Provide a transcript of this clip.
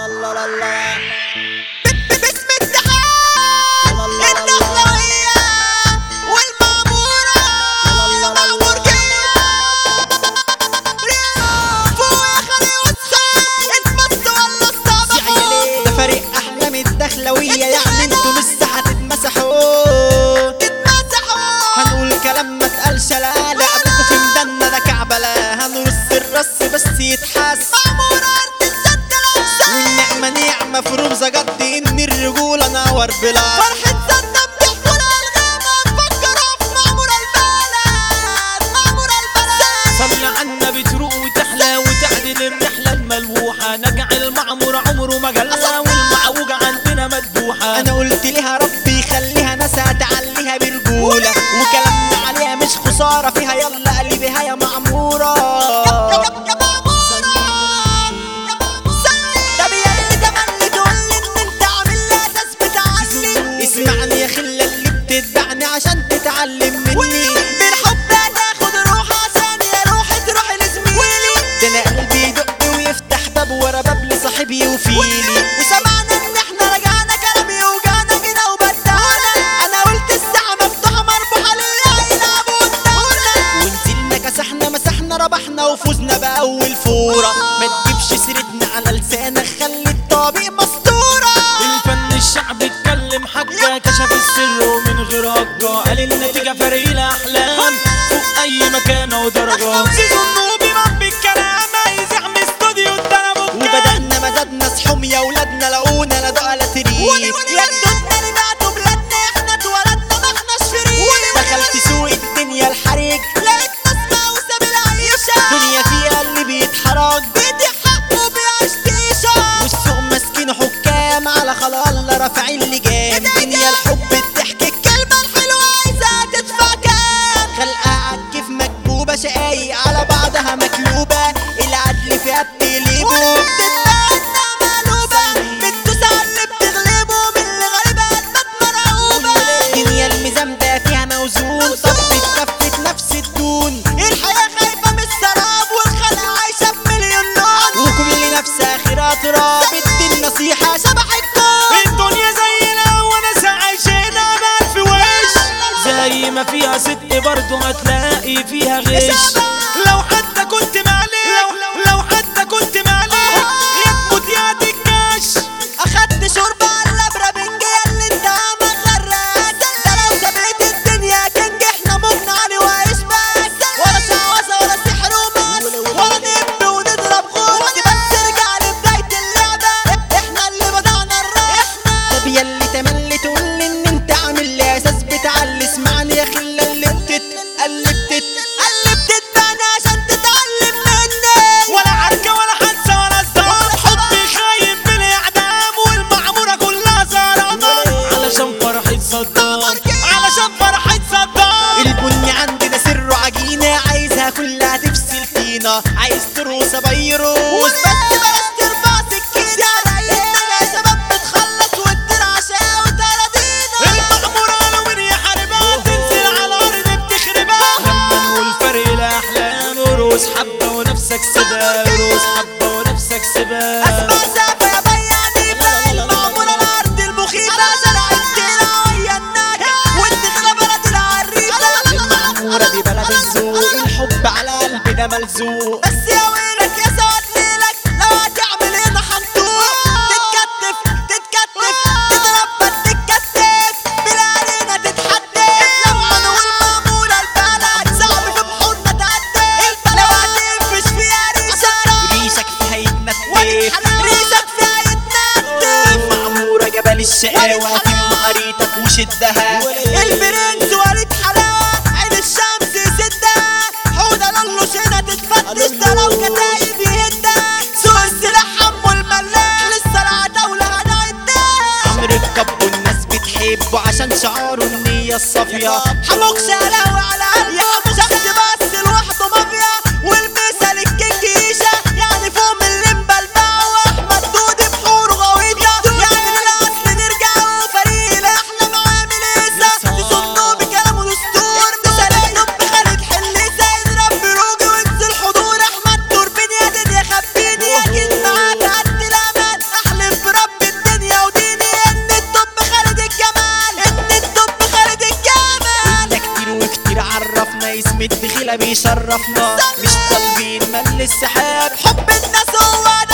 الله الله الله. باسم اتحاد الدخلوية والمعمورة معمورجية فوق يا خلي وصحي اتبص ولا استعبطوا. ده فريق احلام الدخلوية، يعني انتوا لسه هتتمسحوا. هنقول كلام ما اتقالش، لا لا ابوكوا في مدنا ده كعبلة. هنرص الرص بس يتحس، والنعمة نعمة في رمزة جد ان الرجولة نور بلا فرحة زنا بتحكوا الألغام نفكروا في معمورة البلد معمورة البلد. صلي على النبي تروق وتحلى وتعدل الرحلة الملوحة. نجعل المعمور عمره ما جلى والمعوجة عندنا مدبوحة. انا قلت لها ربي يخليها ناس هتعليها برجولة، وكلامنا عليها مش خسارة فيها. يلا قلبها يا معمورة. اسمعني يا خلة اللي بتتبعني عشان تتعلم مني. بالحب هتاخد روحها ثانية روحي تروح لزميلي. ده انا قلبي يدق ويفتح باب ورا باب لصاحبي يوفيلي. وسمعنا ان احنا رجعنا كلام يوجعنا جينا وبدعنا. انا قلت الساعة مفتوحة مربوحة لله يلعبوا قدامنا. ونزلنا كسحنا مسحنا ربحنا وفوزنا بأول فورة. ما تجيبش سيرتنا على لسانك، خلي الطبيب مستورة. الفن الشعبي اتكلم حاجة، كشف السر ومن غير هجة. قال النتيجة فريق الأحلام فوق أي مكان ودرجة. سيزون بيربي الكلام يزعم استوديو الدرب. وبدأنا مزادنا صحوم يا ولادنا، لقونا لا دقة لا تريد. يا الدنيا اللي بعتوا بلادنا احنا اتولدنا ما احناش فريق. دخلت سوق الدنيا الحريق، لقيت نسمة وساب العيشة. دنيا فيها اللي بيتحرج بيدي حقه بيعيش تيشة. والسوق ماسكين حكام على خلا الله رافعين لجام. دنيا الحب الضحك الكلمة الحلوة عايزة تدفع كام. خلقة عالكيف مكبوبة، شقايق على بعضها مكلوبة. العدل فيها بتقلبه، بتتبعنا مقلوبة. بتدوس على اللي بتغلبه من اللي غالبة قدك مرعوبة. دنيا الميزان ده فيها موزون، طبت كفة نفس الدون. الحياة خايفة من السراب والخلق عايشة بمليون نار. وكل نفس آخرها تراب، ادي النصيحة شبح الكون. الدنيا زينا وناس عايشينها بألف وش. زي ما فيها صدق برضه هتلاقي فيها غش. لو حتى كنت مالي لو حتى كنت مالي يا تموت يا تتكش. اخدت شوربة على برابنجي اللي انت عمل غراك. ده لو سابت الدنيا كنج احنا مغنى علي وعيش بس. ولا شعوذة ولا سحر ومس ولا نب ونضرب غوت. بس ارجع لبداية اللعبة احنا اللي بدعنا الراب. طب ياللي تملي تقول لي ان انت عامل لي اساس بتعلي. اسمعني يا خلة اللي اللي بتتبعني عشان تتعلم مني. ولا عركة ولا حادثة ولا استعار. حبي خايب بالاعدام والمعمورة كلها سرطان. علشان فرحة صدام علشان فرحة صدام. البني عندنا سره عجينة، عايزها كلها تفصل فينا. عايز تروس بيروس بس بلاش ترفع سكينة علينا يا شباب. بتخلص والدرع شاوت أراضينا. المعمورة لو من يحاربها تنزل على الأرض بتخربها. لما نقول فريق الأحلام روس حبة ونفسك سبا. روس حبة ونفسك سبا. أسمع سافة يا بياني بقى المعمورة الأرض المخيفة. شارع الدلع ويا الناجة والدخلة بلد العريفة. المعمورة دي بلد الذوق، الحب على قلبي ده ملزوق. بس يا ويلك يا سواد ليلك لو هتعمل هنا حنطور. تتكتف تضرب بس تتكتف بلادنا تتحدف. لما نقول معمورة البلد صعب في بحورنا تعدي. لو هتنفش فيها ريشك فيها يتنتف، ريشك فيها يتنتف. المعمورة جبل الشقاوة في مقاريتك وشدها. البرنس وليد حلاوة عين الشمس سدها. حودة لولوش هنا تتفتش. ده لو كتايب يهدها. سوق السلاح حمو الملاح لسه العتاولة هنعدها. عمرو الكب والناس بتحبه عشان شعاره النية الصافية. حموك شقلاوي على قلبي شخص بس لوحده مافيا. والمثل الكينج يشا يعني فوق من اللمبة الباعة. واحمد دودي بحوره غويطة يعني للأصل نرجع. وفريق الأحلام عامل إيسا تظنوا بكلامه دستور. مثال نب خالد حليسة يضرب بروجي وينزل حضور. أحمد توربين يا دنيا خبيني أكيد معاك عد الأمان. الدخيلة بيشرفنا مش طالبين مل السحاب حب الناس هو